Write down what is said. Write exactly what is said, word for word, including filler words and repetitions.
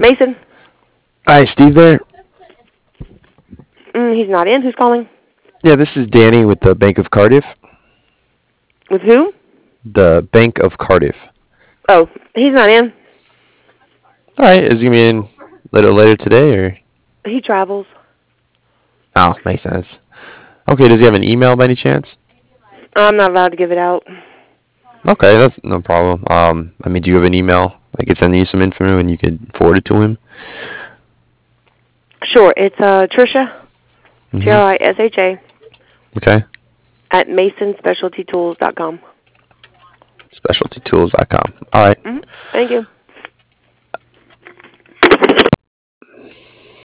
Mason? Hi, Steve there? Mm, he's not in. Who's calling? Yeah, this is Danny with the Bank of Cardiff. With who? The Bank of Cardiff. Oh, he's not in. Alright, is he going to be in a little later today, or? He travels. Oh, makes sense. Okay, does he have an email by any chance? I'm not allowed to give it out. Okay, that's no problem. Um, I mean, do you have an email? I could send you some info and you could forward it to him. Sure, it's uh, Trisha, T Mm-hmm. R I S H A, Okay. at mason specialty tools dot com. specialty tools dot com. Alright. Mm-hmm. Thank you.